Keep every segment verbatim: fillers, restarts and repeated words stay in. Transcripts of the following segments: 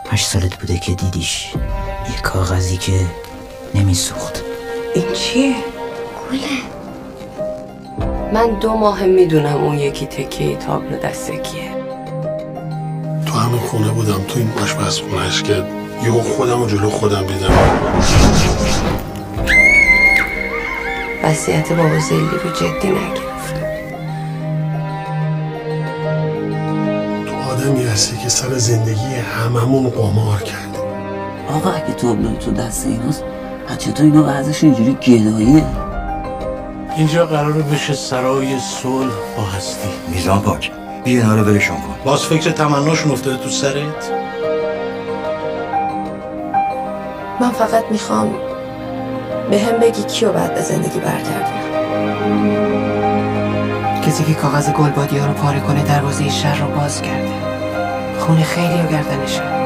هشت سالت بوده که دیدیش، یه کاغذی که نمیسوخت. این چیه؟ گله. من دو ماه میدونم اون یکی تکیه تابلو دسته کیه. تو همین خونه بودم، تو این آشپزخونه‌اش که یهو خودم و جلو خودم دیدم. وصیت بابا زلی رو جدی نگرفتم. تو آدمی هستی که سر زندگی هممون قمار کرد. آقا اگه تابلو تو دست ایناست، چطور اینا وضعش اینجوری گداییه؟ اینجا قراره بشه سرای صلح با هستی. میزان پاک، بیا اینا رو ولشون کن. باز فکر تمناشون افتاده تو سرت؟ من فقط میخوام به هم بگی کیو بعد به زندگی برگردونم. کسی که کاغذ گلبادی ها رو پاره کنه دروازه شر رو باز کرده. خونه خیلی و گردنشه.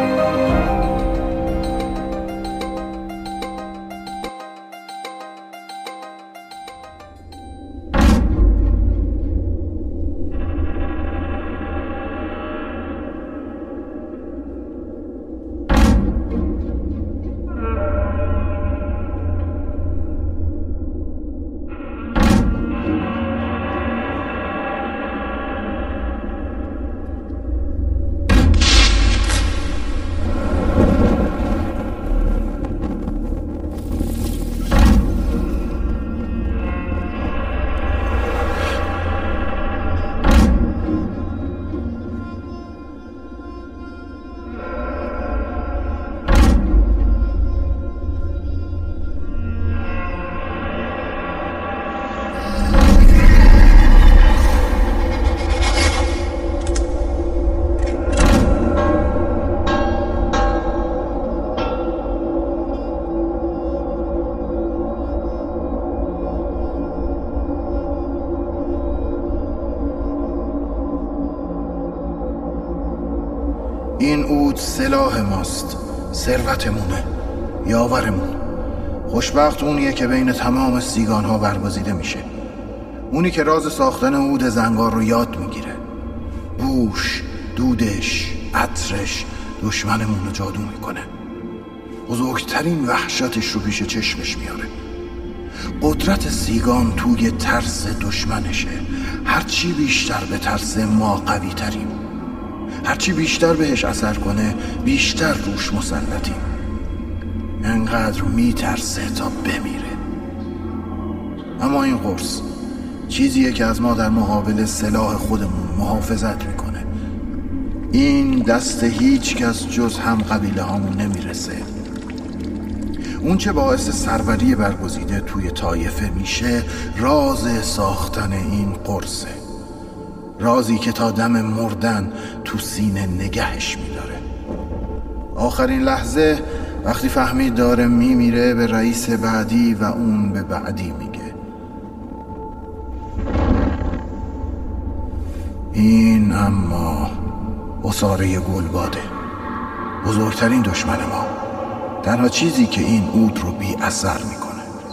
این عود سلاح ماست، ثروتمونه، یاورمون. خوشبخت اونیه که بین تمام سیگان ها برگزیده میشه. اونی که راز ساختن عود زنگار رو یاد میگیره. بوش، دودش، عطرش دشمنمون رو جادو میکنه. بزرگترین وحشتش رو پیش چشمش میاره. قدرت سیگان توی ترس دشمنشه. هرچی بیشتر به ترس ما قوی تریم. هرچی بیشتر بهش اثر کنه بیشتر روش مسلطیم. انقدر میترسه تا بمیره. اما این قرص چیزیه که از ما در مقابل سلاح خودمون محافظت میکنه. این دست هیچ کس جز هم قبیله هامون نمیرسه. اون چه باعث سروری برگزیده توی طایفه میشه راز ساختن این قرصه. رازی که تا دم مردن تو سینه نگهش میداره. آخرین لحظه وقتی فهمید داره میمیره به رئیس بعدی و اون به بعدی میگه این اما عصاره گلباده، بزرگترین دشمن ما، تنها چیزی که این عود رو بی اثر میکنه.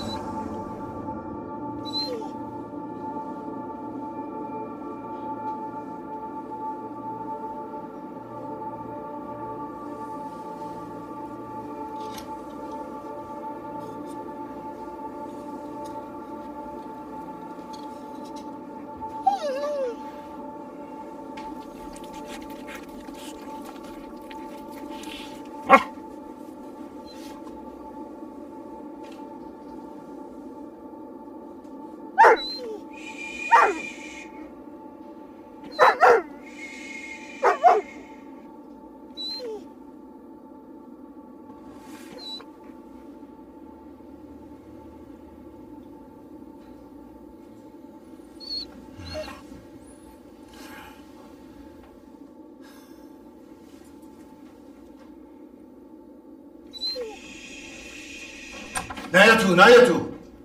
نیا تو نیا تو.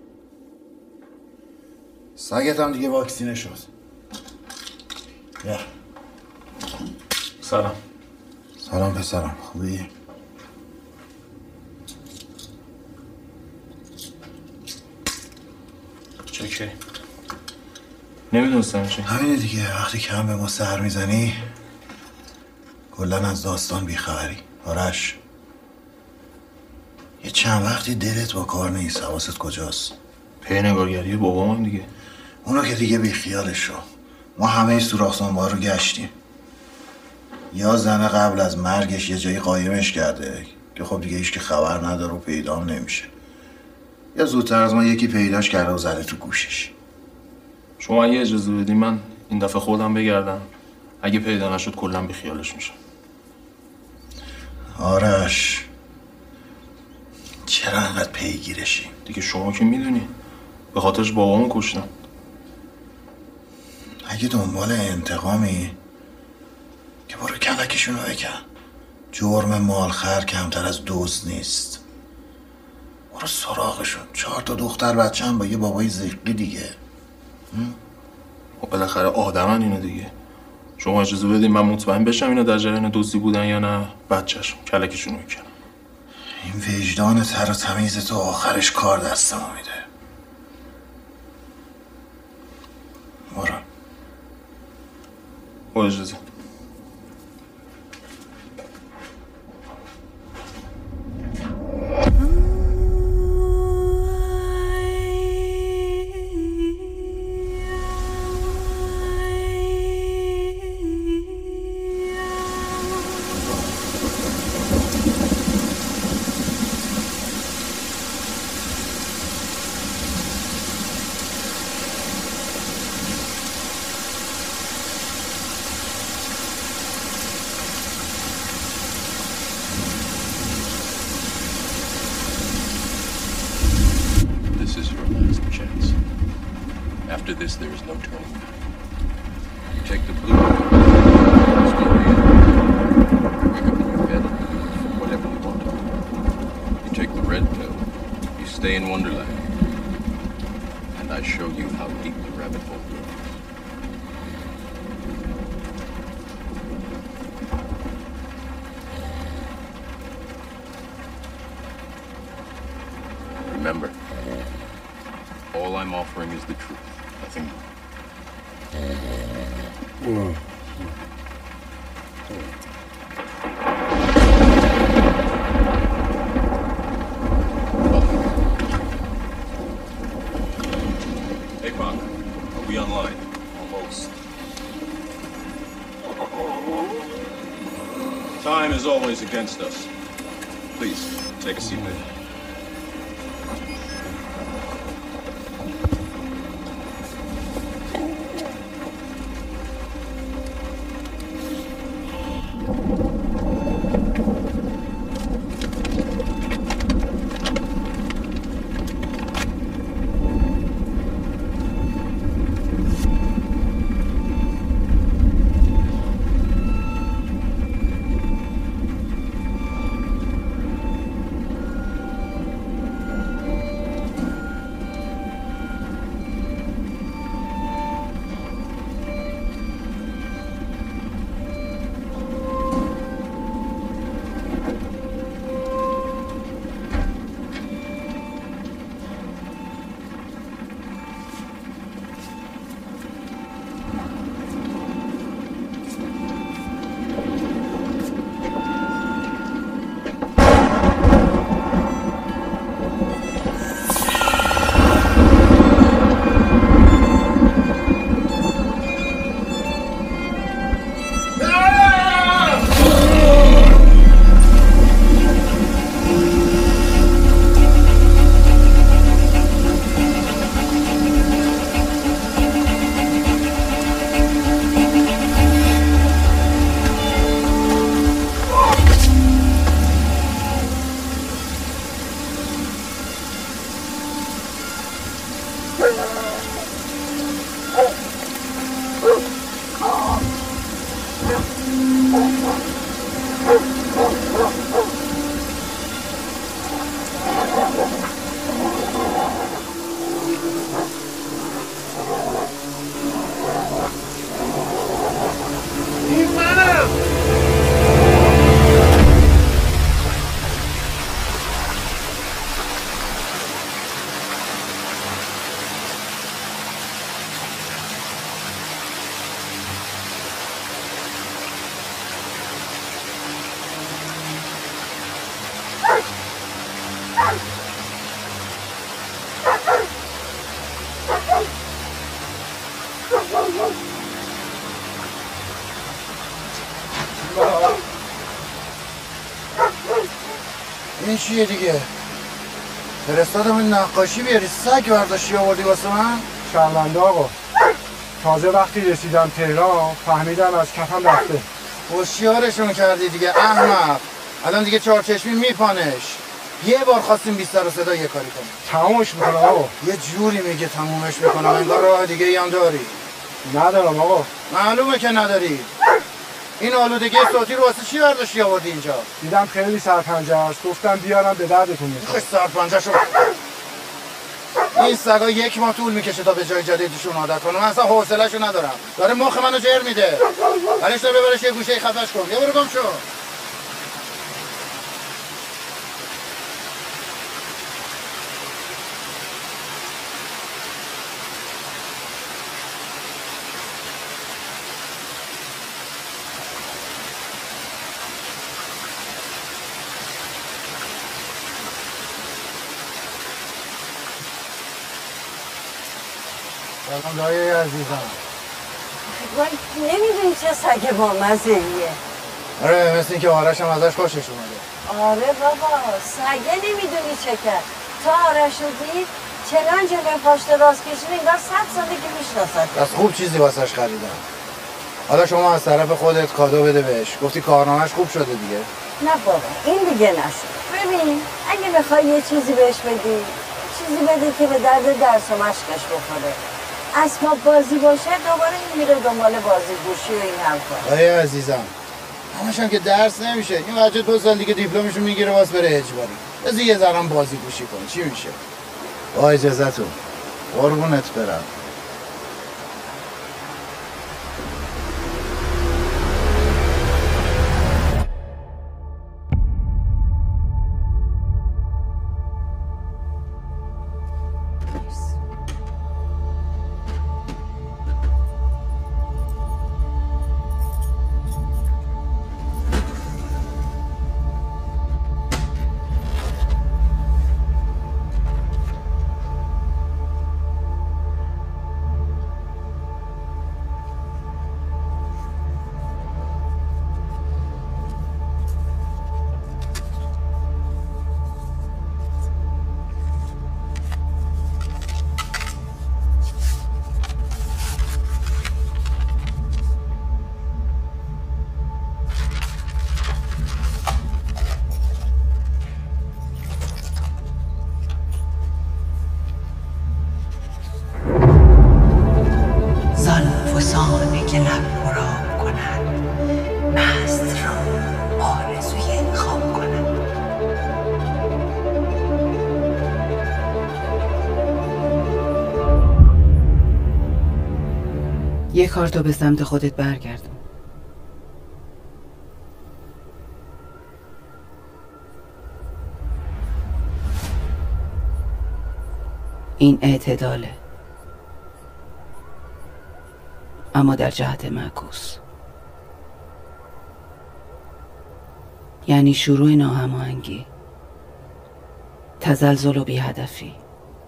سگت هم دیگه واکسینه شد. یا سلام. سلام پسرم، خوبی؟ چکری. نمیدونستم چی. همینه دیگه، وقتی که هم به ما سر میزنی کلن از داستان بیخبری. آرش، یه چند وقتی دلت با کار نیست. حواست کجاست؟ پی نگارگری بابام دیگه. اونو که دیگه بیخیالش شو. ما همه سوراخ سنبار رو گشتیم. یا زنه قبل از مرگش یه جایی قایمش کرده که خب دیگه هیچ که خبر نداره و پیدام نمیشه، یا زودتر از ما یکی پیداش کرده و زده تو گوشش. شما اگه اجازه بدین من این دفعه خودم بگردم، اگه پیدا نشد کلا بیخیالش میشم. آرش، چرا انقدر پیگیرشی؟ دیگه شما که میدونی به خاطرش بابامو کشتم. اگه دنبال انتقامی که برو کلکشونو بکن. جرم مالخر کمتر از دزد نیست. برو سراغشون. چهار تا دختر بچه هم با یه بابای زشقی دیگه. و بالاخره آدمن اینو دیگه. شما اجازه بدین من مطمئن بشم اینا در جریان دزدی بودن یا نه، بچه‌شون کلکشونو میکنم. این وجدان تر و تمیز تو آخرش کار دست ما میده. برو. با اجازه. After this, there is no turning back. You take the blue, stay real. You wake up in your bed, whatever you want. You take the red pill, you stay in Wonderland. And I show you how deep the rabbit hole goes. Remember, all I'm offering is the truth. Nothing more. Hey, Pac, are we online? Almost. Time is always against us. Please, take a seat there. این چیه دیگه؟ فرستادم این نقاشی بیاری سگ برداشتی آوردی واسه من؟ شرمنده آقا، تازه وقتی رسیدم تهران فهمیدم از کفم رفته. هوشیارشون کردی دیگه احمق. الان دیگه چهارچشمی میپانش. یه بار خواستیم بیست سر و صدا یه کاری کنیم. تمومش میکنم آقا. یه جوری میگه تمومش میکنم انگار راه دیگه ای هم داری. ندارم آقا. معلومه که نداری. این آلودگی صوتی رو واسه چی برداشتی آوردی اینجا؟ دیدم خیلی سرپنجه است، گفتم بیارم به دردتون میخوره. خوش سرپنجه شو. این سگا یک ماه طول میکشه تا به جای جدیدشون عادت کنه. من اصلا حوصله‌شو ندارم. داره مخ منو جر میده. ولیش تو ببرش یه گوشه خفش کن. یه برو گم شو. سلام دایی عزیزم. وای نمیدونی چه سگ با مزه‌ایه. آره مثل این که آرش هم ازش خوشش اومده. آره بابا سگه نمیدونی چه کرد. تا آرش رو دید چنان جلوی پاشت راست کشید انگار صد ساله که میشناسد. از خوب چیزی واسش خریدم. حالا شما از طرف خودت کادو بده بهش. گفتی کارنامه‌اش خوب شده دیگه. نه بابا این دیگه نشد. ببین اگه بخوای یه چیزی بهش بدی چیزی بده که به درد درس و مشقش بخوره. اسباب بازی باشه دوباره این میره دنبال بازی گوشی و این حرفا. آیه عزیزم همش هم که درس نمیشه. این بچه دو سال دیگه دیپلمشو میگیره واسه بره اجباری. بذار یه ذرم بازی گوشی کنه چی میشه؟ با اجازهتون قربونت برم. یه کارتو به سمت خودت برگردون. این اعتداله اما در جهت معکوس، یعنی شروع ناهماهنگی، تزلزل و بی‌هدفی.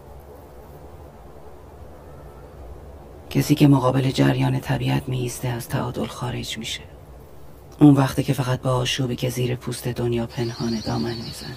کسی که مقابل جریان طبیعت می ایسته از تعادل خارج میشه. اون وقته که فقط با آشوبی که زیر پوست دنیا پنهان دامن میزنه.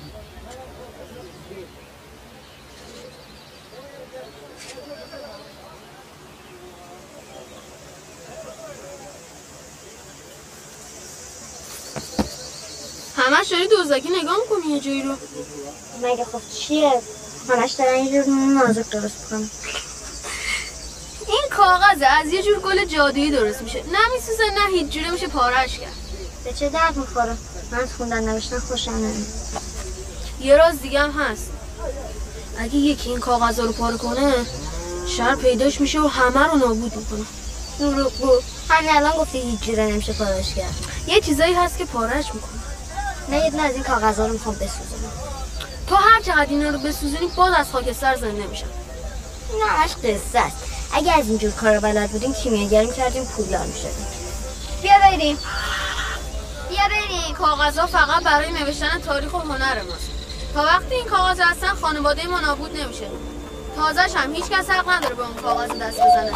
همش داری دوزاکی نگاه میکنی یه جایی رو. مگه خب چیه؟ همش دارن یه جور نازک درست کنم. این کاغذه از یه جور گل جادویی درست میشه، نه میسوزه نه هیچ جوره میشه پارهش کرد. به چه درد میخوره؟ من از خوندن نوشتن خوشم نمیاد. یه راز دیگه هم هست، اگه یکی این کاغذ رو پاره کنه شر پیداش میشه و همه رو نابود میکنه. دروغ بود، همین الان گفتی هیچ جوره نمیشه پارهش کرد. یه چیزایی هست که پارهش میکنه. نه یه دونه از این کاغذها رو میخوام بسوزونم. تو هر چقدر اینا رو بسوزونی باز از خاکستر زنده میشن. این همش قصه است. اگه از اینجور کارا بلد بودیم کیمیاگری میکردیم پولدار میشدیم. بیا بریم. بیا بریم. کاغذها فقط برای نوشتن تاریخ و هنر ماست. تا وقتی این کاغذ هستن خانواده ما نابود نمیشه. تازه‌ش هم هیچ کس حق نداره به اون کاغذ دست بزنه.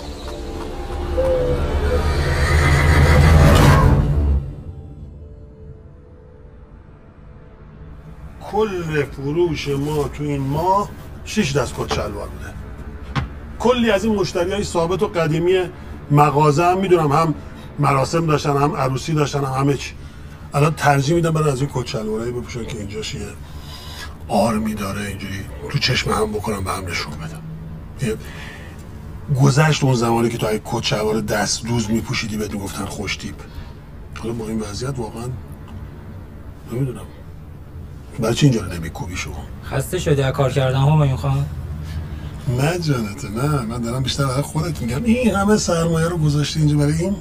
کل فروش ما تو این ماه شش دست کت شلوار بوده. کلی از این مشتریای ثابت و قدیمی مغازه هم میدونم هم مراسم داشتن هم عروسی داشتن هم همه چی. الان ترجیح میدم برای از این کت شلوارایی بپوشن که اینجاش یه آرمی داره، اینجوری تو چشم هم بکنم به هم نشون بدم. گذشت اون زمانی که تو اگه کت شلوار دست دوز میپوشیدی بهت میگفتن خوش تیپ. حالا با این وضعیت واقعا نمیدونم برای چی اینجا رو نمیکوبی شما؟ خسته شدی از کار کردن همایون خان؟ نه جانته، نه من دارم بیشتر برای خودت میگم. این همه سرمایه رو گذاشتی اینجا برای این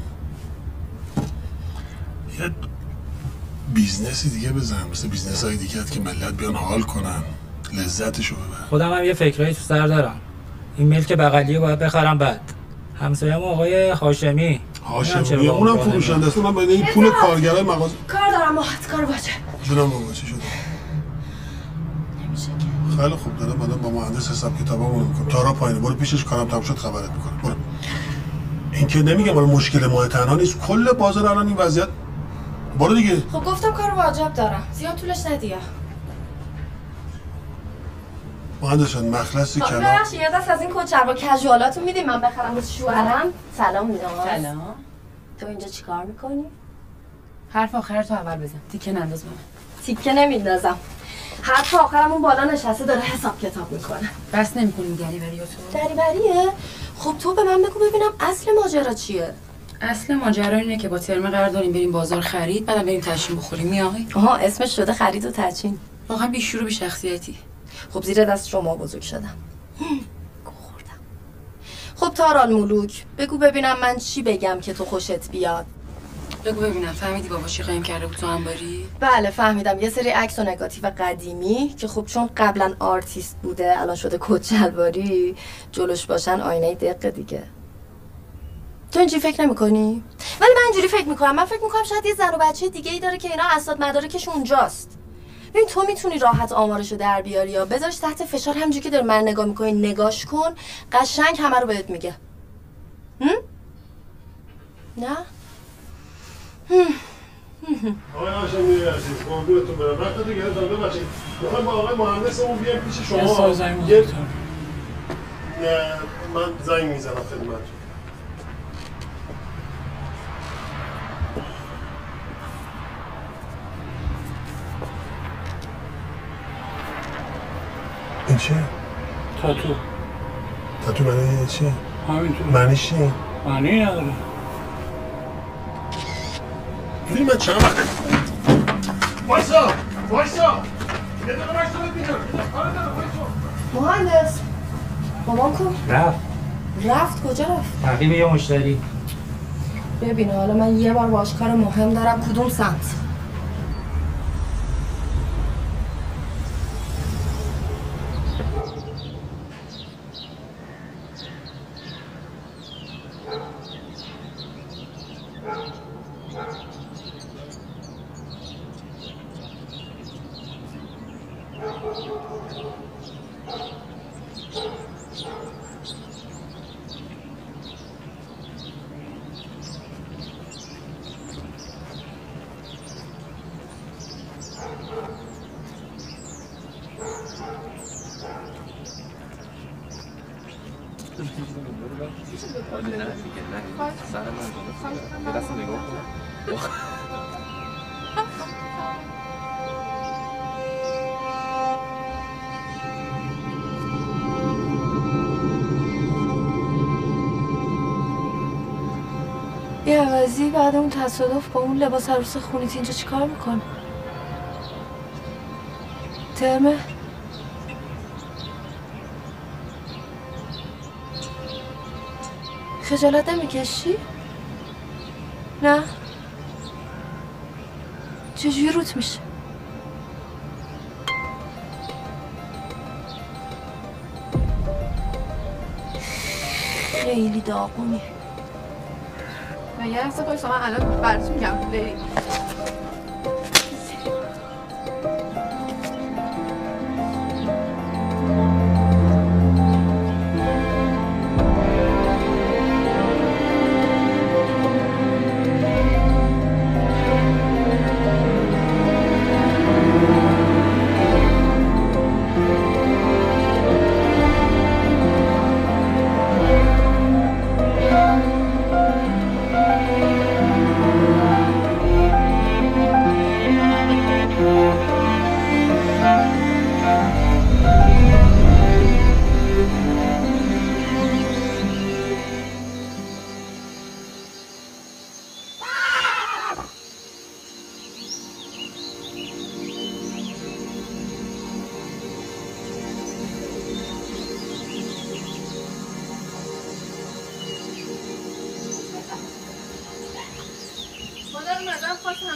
یه بیزنسی دیگه بزن، مثل بیزنس های دیگه که ملت بیان حال کنن لذتشو ببرن. خودم هم یه فکرایی تو سر دارم. این ملک بغلیه باید بخرم. بعد همسایه‌مون آقای هاشمی هاشمی اونم فروشنده است، اونم بده این پول کارگرای مغازه. کار دارم ماهت کار باشه. جونم بابا چی شده؟ نمیشه که. خیلی خوب دارم بعدا با مهندس حساب کتابامون میکنم. تارا پایینه برو پیشش، کارم تموم شد خبرت میکنم. برو. این که نمیگم ولی مشکل ما تنها نیست، کل بازار الان این وضعیت. برو دیگه. خب گفتم کار واجب دارم. زیاد طولش ندیه. مهندس جان مخلصی کلا. کنم. ببخشید یه دست از این کوچر با کژوالاتو میدیم من بخرم واسه شوهرم. سلام میدم. سلام. تو اینجا چیکار میکنی؟ حرف آخر تو اول بزن. تیکه ننداز من. تیکه نمیندازم. حرف آخرم اون بالا نشسته داره حساب کتاب میکنه. بس نمیکنیم دریوری تو. دریوریه؟ خب تو به من بگو ببینم اصل ماجرا چیه؟ اصل ماجرا اینه که با ترمه قرار داریم بریم بازار خرید، بعدم بریم تشرین بخوریم. میای؟ آها اسمش شده خرید و ترچین. واقعا بی شروع بی شخصیتی. خب زیر دست شما بزرگ شدم. خوردم. خب تارال ملوک بگو ببینم من چی بگم که تو خوشت بیاد. بگو ببینم فهمیدی بابا چی قایم کرده بود تو انباری؟ بله فهمیدم. یه سری عکس و نگاتیو قدیمی که خب چون قبلا آرتیست بوده الان شده کت شلواری، جلوش باشن آینه دقیقه دیگه. تو اینجوری فکر نمی‌کنی؟ ولی من اینجوری فکر می‌کنم. من فکر می‌کنم شاید یه زن و بچه دیگه‌ای داره که اینا اسناد مدارکش اونجاست. ببین تو میتونی راحت آمارشو در بیاری یا بذارش تحت فشار، همونجوری که داری من نگاه می‌کنی نگاش کن، قشنگ همه رو بهت میگه. هم؟ نه؟ آقای هاشمی عزیز قربونتون برم. وقت دیگه دادم ببخشید. می‌خوام با آقای مهندسمون بیام پیش شما. یه زنگ نه من زنگ میزنم خدمتتون. این چیه؟ تاتو. تاتو برای چیه؟ همینطور. معنیش چیه؟ معنی نداره. میدونی من چند وقت وایسا وایسا یه دقیقه وایسا ببینم. آره دارم وایسا. مهندس بابام کو؟ رفت. رفت کجا رفت؟ تعقیب یه مشتری. ببین حالا من یه بار باش کار مهم دارم. کدوم سمت؟ یه عوضی بعد اون تصادف با اون لباس عروس خونیت اینجا چیکار میکنه؟ ترمه؟ خجالت نمیکشی؟ نه؟ چجوری روت میشه؟ خیلی داغونی. من یه لحظه بایستا من الان براتون میگم بریم.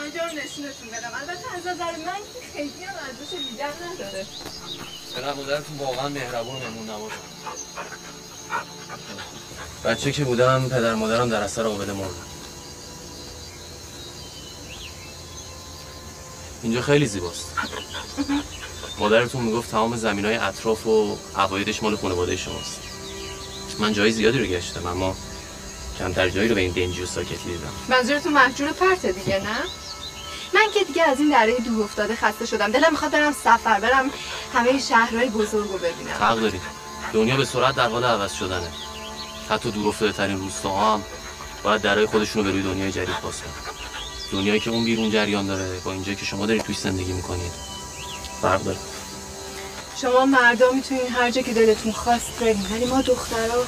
همه جا رو نشونتون بدم. البته از نظر من که خیلی هم ارزش دیگر نداره. پدر مادرتون واقعا مهربون و مهمون نواز. بچه که بودم پدر مادرم در اثر آبله مردن. اینجا خیلی زیباست. مادرتون میگفت تمام زمینای اطراف و عوایدش مال خانواده شماست. من جای زیادی رو گشتم اما کمتر جایی رو به این دنجی و ساکتی دیدم. منظورتون مهجور پرته دیگه نه؟ من که دیگه از این دره دور افتاده خسته شدم. دلم میخواد برم سفر، برم همه شهرهای بزرگ رو ببینم. حق داری. دنیا به سرعت در حال عوض شدنه. حتی دور افتاده ترین روستاها هم باید درهای خودشون رو به روی دنیای جدید باز کنن. دنیایی که اون بیرون جریان داره با اینجایی که شما دارید توش زندگی میکنید فرق داره. شما مردا میتونین هر جا که دلتون خواست برین، ولی ما دخترها،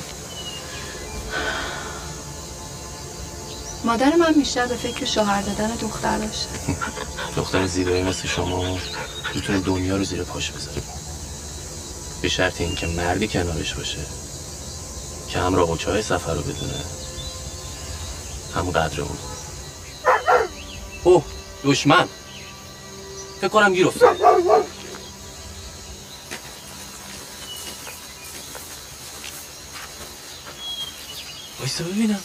مادر من بیشتر به فکر شوهر دادن دختر داشته. دختر زیبایی مثل شما میتونه دنیا رو زیر پاش بذاره، به شرط اینکه مردی کنارش باشه که هم راه و چاه سفر رو بدونه هم قدر اون. اوه دشمن فکر کنم گیر افتاد. وایسا ببینم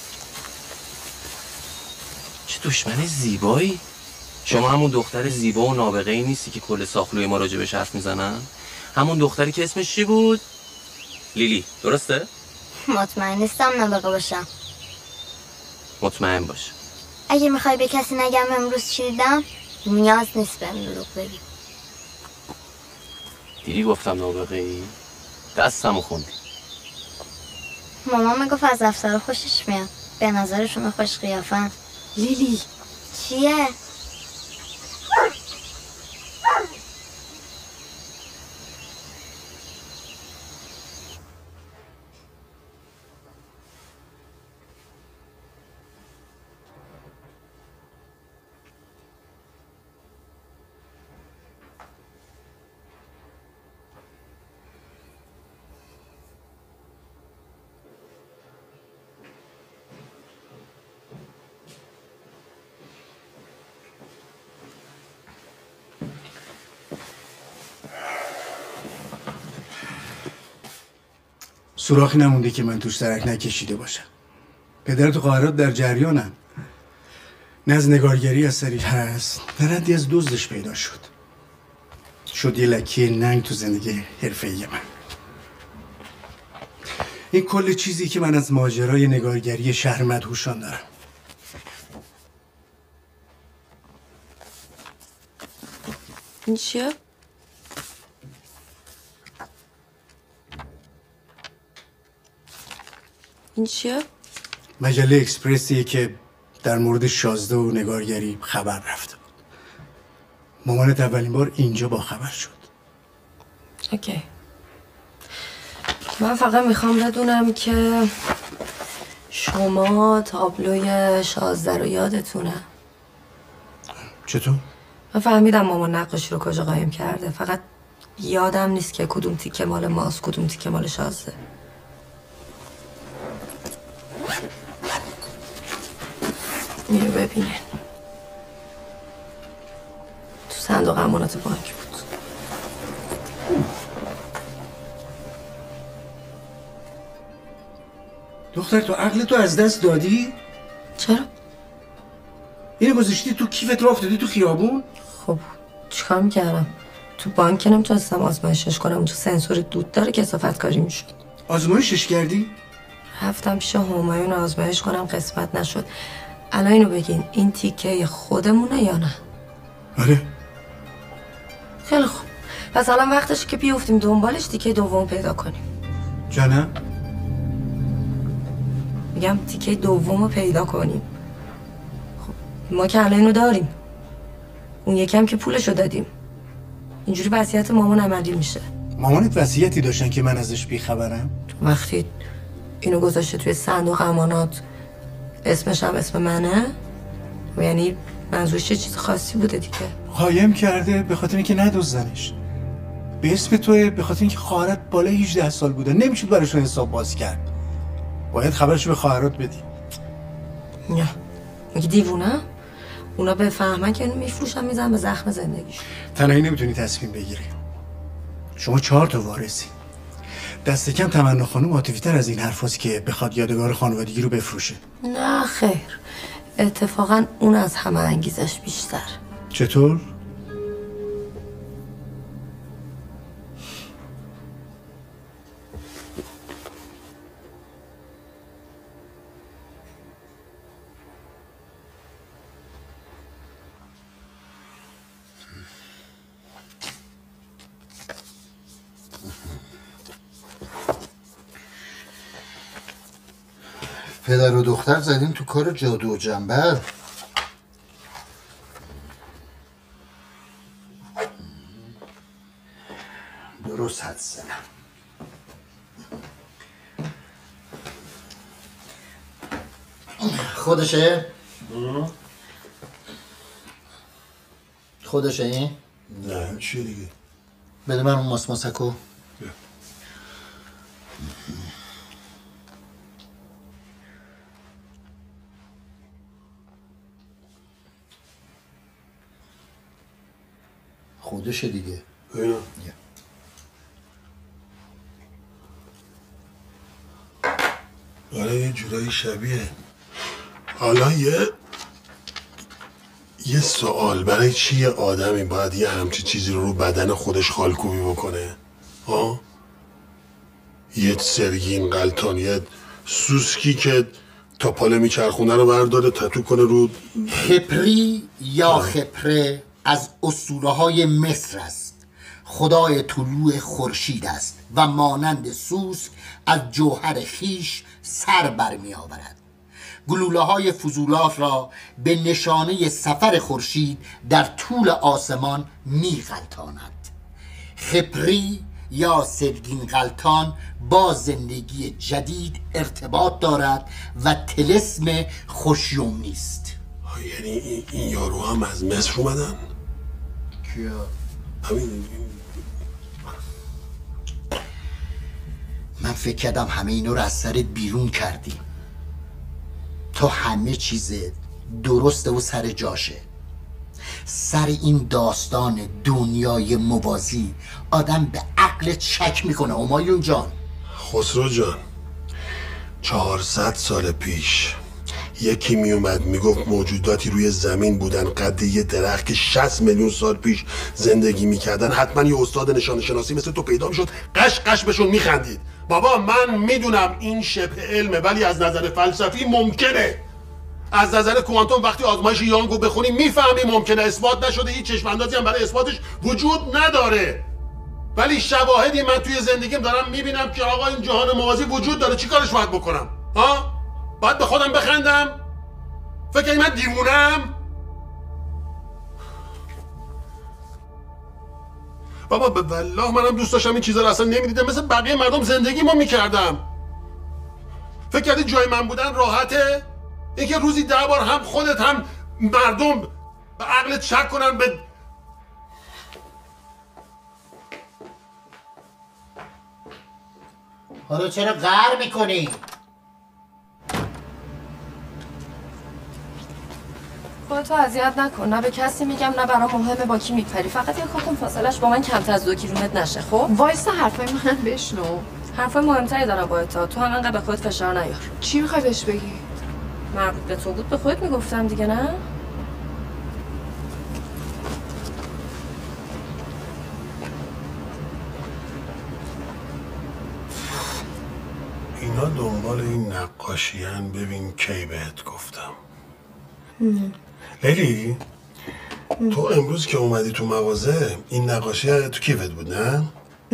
چه دشمن زیبایی. شما همون دختر زیبا و نابغه ای نیستی که کل ساخلوی ما راجبش حرف میزنن؟ همون دختری که اسمش چی بود؟ لیلی، درسته؟ مطمئن نیستم نابغه باشم. مطمئن باش. اگه میخوای به کسی نگم امروز چی دیدم، نیاز نیست بهم دروغ بگی. دیدی گفتم نابغه ای؟ دستمو خوندی. مامان میگفت از افسر خوشش میاد، به نظرشون خوش قیافن. لیلی چیه؟ سوراخی نمونده که من توش ترک نکشیده باشم. پدر تو قاهرات در جریانم. نه از نگارگری از سریع هست، نه ردی از دزدش پیدا شد. شد یه لکه ننگ تو زندگی حرفه‌ای من. این کل چیزی که من از ماجرای نگارگری شهر مدهوشان دارم. این چیه؟ این چیه؟ مجله اکسپرسیه که در مورد شازده و نگارگری خبر رفته بود. مامانت اولین بار اینجا با خبر شد. اوکی. من فقط میخوام بدونم که شما تابلوی شازده رو یادتونه؟ چطور؟ من فهمیدم مامان نقاشی رو کجا قایم کرده، فقط یادم نیست که کدوم تیکه مال ماست کدوم تیکه مال شازده. اینو ببینین، تو صندوق امانات بانک بود. دختر تو عقل تو از دست دادی؟ چرا؟ اینو گذاشتی تو کیفت رو افتادی تو خیابون؟ خب چیکار میکردم؟ تو بانک نمیتونستم آزمایشش کنم، تو سنسور دود داره کثافت کاری میشد. آزمایشش کردی؟ رفتم پیش همایون آزمایش کنم، قسمت نشد. الان اینو بگین، این تیکه خودمونه یا نه؟ آره. خیلی خوب، پس الان وقتشه که بیفتیم دنبالش تیکه دوم پیدا کنیم. جانم؟ میگم تیکه دوم رو پیدا کنیم. خب ما که الان اینو داریم، اون یکم که پولشو دادیم، اینجوری وصیت مامان عملی میشه. مامانت وصیتی داشتن که من ازش بیخبرم؟ وقتی اینو گذاشته توی صندوق امانات، اسمش هم اسم منه، یعنی منظورش چه چیز خاصی بوده دیگه. قایم کرده به خاطر اینکه ندزدنش. به اسم توه، به خاطر اینکه خواهرت بالای هجده سال بوده، نمیشد براشون حساب باز کرد. باید خبرشو به خواهرات بدی. نه میگی دیوونه؟ اونا بفهمن که اینو میفروشن میزن به زخم زندگیش. تنهایی نمیتونی تصمیم بگیری. شما چهار تا وارثی. دست کم تمنا خانم عاطفی‌تر از این حرفاست که بخواد یادگار خانوادگی رو بفروشه. نه خیر، اتفاقا اون از همه انگیزش بیشتر. چطور؟ پدر و دختر زدین تو کار جادو و جنبل. درست حد زنم. خودشه؟ خودشه این؟ نه چیه دیگه؟ بده من اون ماس ماسکو. خودشه دیگه. اینا آره یه جورایی شبیه. حالا یه یه سوال، برای چی یه آدمی باید یه همچی چیزی رو رو بدن خودش خالکوبی بکنه؟ ها؟ یه سرگین غلطان، یه سوسکی که تا پاله میچرخونه رو برداره تتو کنه رو خپری یا خپره از اسطوره های مصر است. خدای طلوع خورشید است و مانند سوسک از جوهر خیش سر برمی آورد. گلوله های فضولات را به نشانه سفر خورشید در طول آسمان می غلطاند. خپری یا سرگین غلطان با زندگی جدید ارتباط دارد و طلسم خوشیوم نیست. یعنی این یارو هم از مصر اومدن؟ کیا؟ همین. من فکر کردم همه اینو رو از سرت بیرون کردی. تو همه چیز درسته و سر جاشه. سر این داستان دنیای موازی آدم به عقلت شک میکنه همایون جان. خسرو جان، چهارصد سال پیش یکی میومد میگفت موجوداتی روی زمین بودن قد یه درخت که شصت میلیون سال پیش زندگی میکردن، حتما یه استاد نشان شناسی مثل تو پیدا میشد قش قش بهشون میخندید. بابا من میدونم این شبه علمه، ولی از نظر فلسفی ممکنه. از نظر کوانتوم وقتی آزمایش یانگو بخونی میفهمی ممکنه، اثبات نشده، هیچ چشم اندازی هم برای اثباتش وجود نداره. ولی شواهدی من توی زندگیم دارم میبینم که آقا این جهان موازی وجود داره. چی کارش باید بکنم؟ ها؟ باید به خودم بخندم؟ فکر کنی من دیوونم؟ بابا به والله منم دوست داشتم این چیزا رو اصلا نمیدیدم، مثل بقیه مردم زندگیمو میکردم. فکر کردی جای من بودن راحته؟ اینکه روزی ده بار هم خودت هم مردم به عقلت شک کنن به حالا چرا قهر میکنی؟ خودتو اذیت نکن، نه به کسی میگم نه برام مهمه با کی میپری، فقط یه کاکم فاصلش با من کمتر از دو کیلومتر نشه. خب وایسا حرفای من بشنو. حرفای مهمتری دارم با تا تو هم انقدر به خودت فشار نیار. چی میخوای بهش بگی؟ مربوط به تو بود به خودت میگفتم دیگه، نه؟ اینا دنبال این نقاشیان، ببین کی بهت گفتم. لیلی تو امروز که اومدی تو مغازه این نقاشی تو کیفت بود نه؟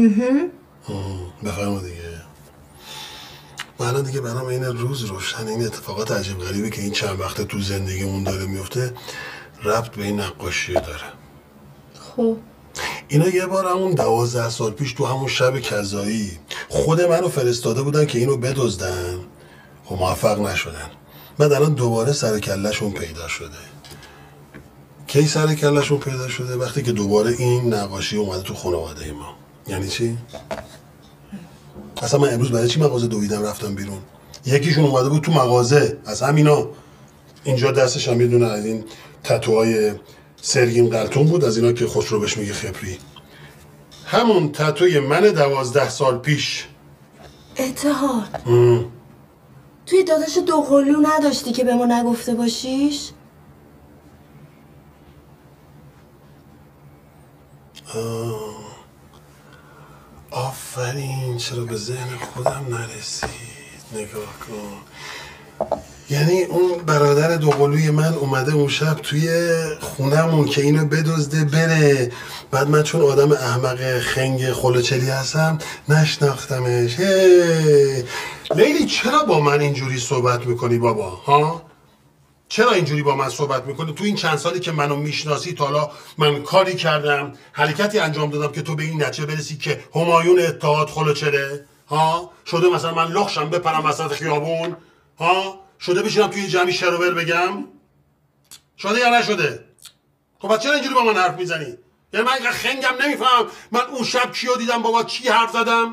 بفرما دیگه. من الان دیگه برام این روز روشن این اتفاقات عجیب غریبی که این چند وقته تو زندگیمون داره میفته ربط به این نقاشی داره. خب اینا یه بار همون دوازده سال پیش تو همون شب کذایی خود منو فرستاده بودن که اینو بدزدن، خب موفق نشدن. بعد الان دوباره سر کله‌شون پیدا شده. کی سر کله‌شون پیدا شده؟ وقتی که دوباره این نقاشی اومده تو خانواده ما. یعنی چی؟ اصلا من امروز برای چی مغازه دویدم رفتم بیرون؟ یکیشون اومده بود تو مغازه از همینا، اینجا دستش هم یه دونه از این تتوهای سرگین قلتون بود، از اینا که خسرو بهش میگه خبری. همون تتوی من دوازده سال پیش. اتحاد ام. توی داداش دوقلو نداشتی که به ما نگفته باشیش؟ آفرین، چرا به ذهن خودم نرسید. نگاه کن، یعنی اون برادر دوقلوی من اومده اون شب توی خونمون که اینو بدزده بره، بعد من چون آدم احمق خنگ خلوچلی هستم نشناختمش. هی لیلی، چرا با من اینجوری صحبت میکنی بابا؟ ها؟ چرا اینجوری با من صحبت میکنی؟ تو این چند سالی که منو میشناسی تا حالا من کاری کردم، حرکتی انجام دادم که تو به این نتیجه برسی که همایون اتحاد خلوچله؟ ها؟ شده مثلا من لخشم بپرم وسط خیابون؟ ها؟ شده بشینم توی جمعی شروور بگم؟ شده یا نشده؟ خب بس چرا اینجوری با من حرف میزنی؟ یعنی من اینقدر خنگم نمیفهم من اون شب کیو دیدم، بابا چی حرف زدم؟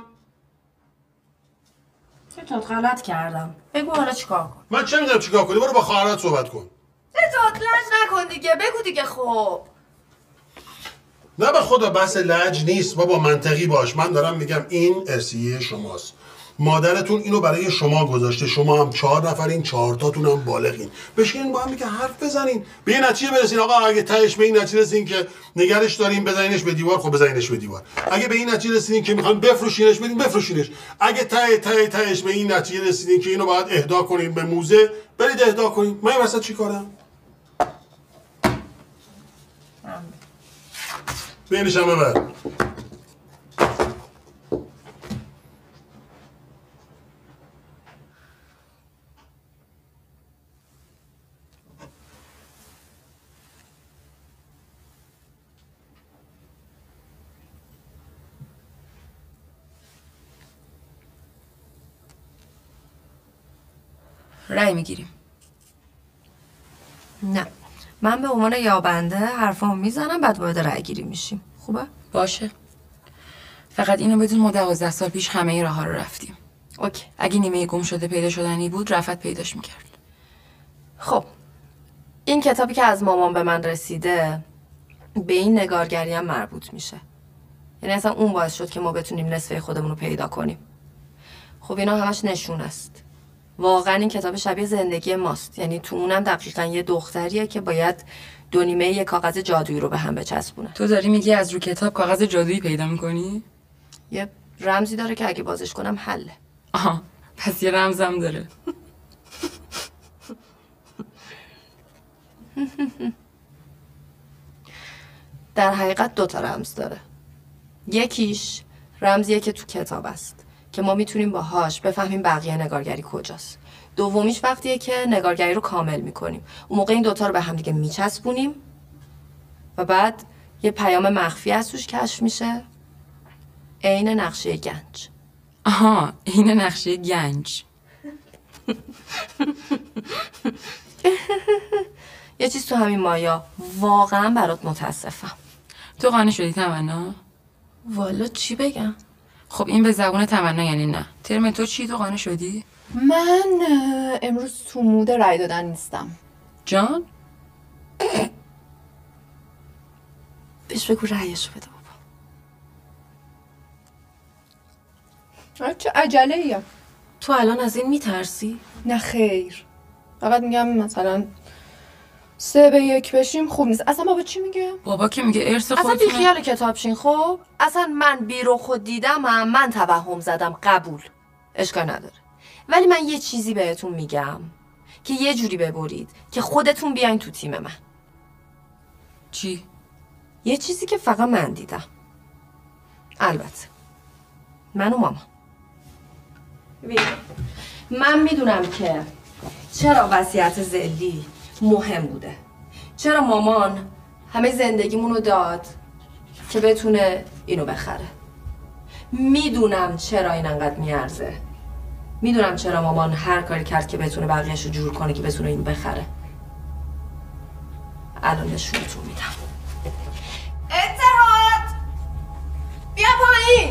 اتحاد غلط کردم. بگو حالا چیکار کن؟ من چه میدونم چیکار کنی؟ برو با خواهرات صحبت کن. اتحاد لج نکن دیگه، بگو دیگه. خب نه به خدا بحث لج نیست بابا، منطقی باش. من دارم میگم این ارثیه شماست، مادرتون اینو برای شما گذاشته، شما هم چهار نفرین، چهار تاتون هم بالغین، بشینین با هم دیگه حرف بزنین، به یه نتیجه برسین. آقا اگه تهش به این نتیجه رسیدین که نگرش دارین بزنینش به دیوار، خب بزنینش به دیوار. اگه به این نتیجه رسیدین که میخوان بفروشینش، بدین بفروشینش. اگه ته ته تهش به این نتیجه رسیدین که اینو باید اهدا کنین به موزه، برید اهدا کنین. من این وسط چیکارم؟ بینشم ببر. رأی میگیریم. نه، من به عنوان یابنده حرفامو میزنم، بعد وارد رأی گیری میشیم. خوبه؟ باشه. فقط اینو بدون ما دوازده سال پیش همه ای راه ها رو رفتیم. اوکی. اگه نیمه گم شده پیدا شدنی بود، رفت پیداش میکرد. خب این کتابی که از مامان به من رسیده به این نگارگری هم مربوط میشه. یعنی اصلا اون باعث شد که ما بتونیم نصفه خودمون رو پیدا کنیم. خب اینا همش نشون است. واقعا این کتاب شبیه زندگی ماست. یعنی تو اونم دقیقاً یه دختریه که باید دو نیمه یه کاغذ جادویی رو به هم بچسبونه. تو داری میگی از رو کتاب کاغذ جادویی پیدا میکنی؟ یه رمزی داره که اگه بازش کنم حله. آها، پس یه رمزم داره. در حقیقت دو تا رمز داره. یکیش رمزیه که تو کتاب است که ما میتونیم باهاش بفهمیم بقیه نگارگری کجاست. دومیش وقتیه که نگارگری رو کامل میکنیم. اون موقع این دوتا رو به هم دیگه میچسبونیم و بعد یه پیام مخفی از توش کشف میشه، عین نقشه گنج. آها، عین نقشه گنج. یه چیز تو همین مایا، واقعا برات متاسفم. تو قانع شدی تمنا؟ والا چی بگم؟ خب این به زبون تمنا یعنی نه. ترم تو چی؟ تو قانع شدی؟ من امروز تو مود رای دادن نیستم. جان؟ بهش بگو رایشو بده بابا. چه عجله ایه؟ تو الان از این میترسی؟ نه خیر، فقط میگم مثلا سه به یک بشیم خوب نیست. اصلا بابا چی میگه؟ بابا که میگه ارث خودتونه. اصلا بی خیال کتاب شین. خب اصلا من بیرو خود دیدم هم. من توهم زدم، قبول، اشکال نداره. ولی من یه چیزی بهتون میگم که یه جوری ببرید که خودتون بیاین تو تیم من. چی؟ یه چیزی که فقط من دیدم، البته من و مامان. من میدونم که چرا وصیت ذلی مهم بوده، چرا مامان همه زندگیمونو داد که بتونه اینو بخره. میدونم چرا این انقدر میارزه. میدونم چرا مامان هر کاری کرد که بتونه بقیه‌شو جور کنه که بتونه اینو بخره. الان نشونتون میدم. اتحاد بیا پایین.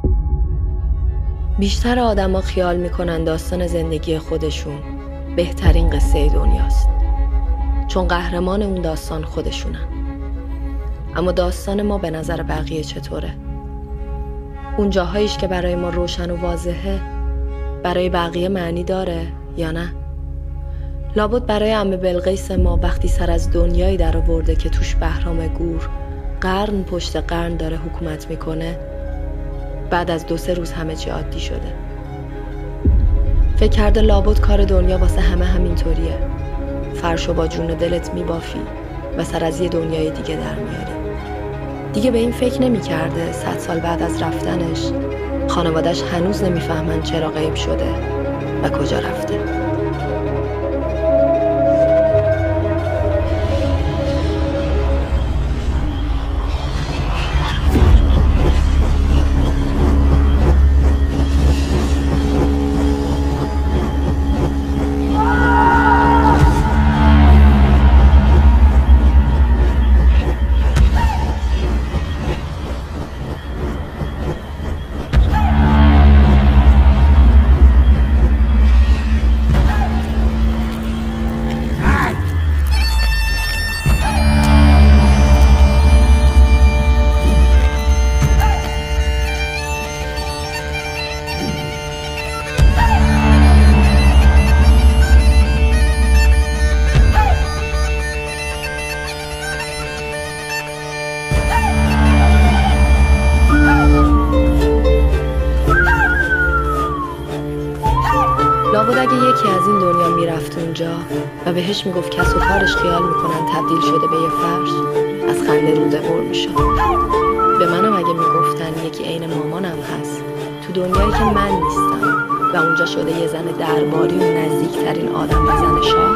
بیشتر آدم ها خیال میکنن داستان زندگی خودشون بهترین قصه دنیاست، چون قهرمان اون داستان خودشونن. اما داستان ما به نظر بقیه چطوره؟ اون جاهایش که برای ما روشن و واضحه برای بقیه معنی داره یا نه؟ لابد برای عمه بلقیس ما وقتی سر از دنیایی در آورده که توش بهرام گور قرن پشت قرن داره حکومت میکنه، بعد از دو سه روز همه چی عادی شده. فکر کرده لابد کار دنیا واسه همه همینطوریه، فرشو با جون دلت میبافی و سر از یه دنیای دیگه در میاری. دیگه به این فکر نمی کرده صد سال بعد از رفتنش خانوادش هنوز نمیفهمن چرا غیب شده و کجا رفته. لابد اگه یکی از این دنیا میرفت اونجا و بهش میگفت کس و کارش خیال میکنن تبدیل شده به یه فرش، از خنده روده بر میشد. به منم اگه میگفتن یکی عین مامانم هست تو دنیایی که من نیستم و اونجا شده یه زن درباری و نزدیکترین آدم به زن شاه،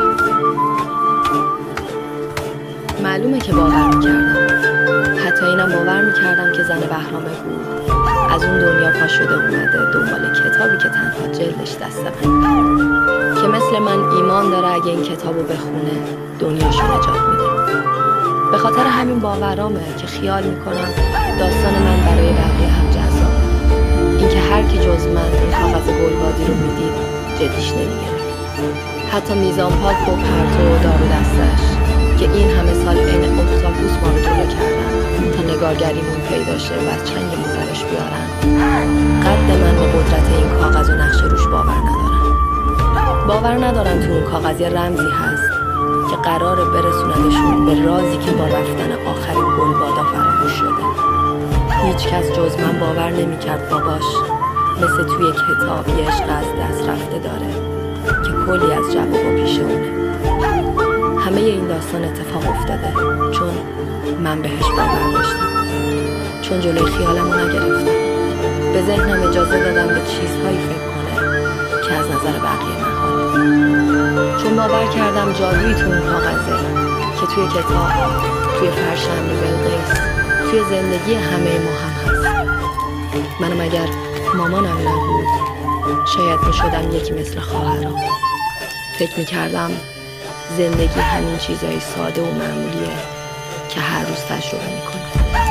معلومه که باور میکردم. حتی اینم باور میکردم که زن بهرام گور از اون دنیا پا شده اومده دنبال کتابی که تنها جلدش دست من، که مثل من ایمان داره اگه این کتابو بخونه دنیاشو نجات میده. به خاطر همین باورامه که خیال میکنم داستان من برای بقیه هم جذابه. اینکه هر کی جز من این کاغذ گلبادی رو میدید جدیش نمیگیره. حتی میزان پاک و پرتو و دارو دستش که این همه سال عین اختاپوس ما رو جلو کردن تا نگارگریمون پیدا شه و از چنگمون درش بیارن، قد من به قدرت این کاغذ و نقش روش باور ندارم. باور ندارم تو اون کاغذ یه رمزی هست که قراره برسوندشون به رازی که با رفتن آخرین گلبادا فراموش شده. هیچ کس جز من باور نمی‌کرد باباش مثل توی کتاب یه عشق از دست رفته داره که کلی از جوابا پیش اونه. همه این داستان اتفاق افتاده چون من بهش باور داشتم، چون جلوی خیالمو نگرفتم، به ذهنم اجازه دادم به چیزهایی فکر کنه که از نظر بقیه محاله، چون باور کردم جادویی تو اون کاغذه که توی کتاب، توی فرش عمه بلقیس، توی زندگی همه ما هم هست. منم اگر مامانم نبود شاید میشدم یکی مثل خواهرام. فکر میکردم زندگی همین چیزای ساده و معمولیه که هر روز تجربه میکنه.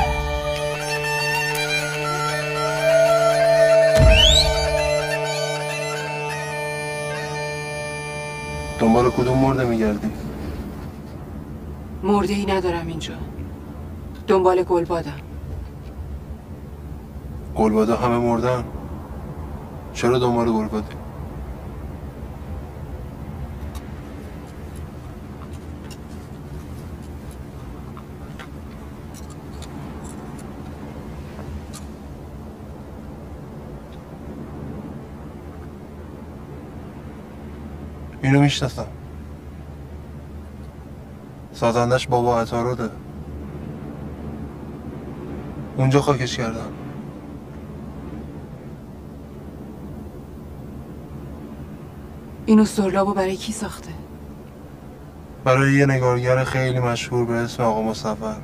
دنبال کدوم مرده میگردی؟ مرده ای ندارم اینجا، دنبال گلبادم. گلبادا همه مردن، چرا دنبال گلبادی؟ اینو میشناسم، سازندش بابا عطاروده، اونجا خاکش کردن. اینو سرلابو برای کی ساخته؟ برای یه نگارگر خیلی مشهور به اسم آقا مصور.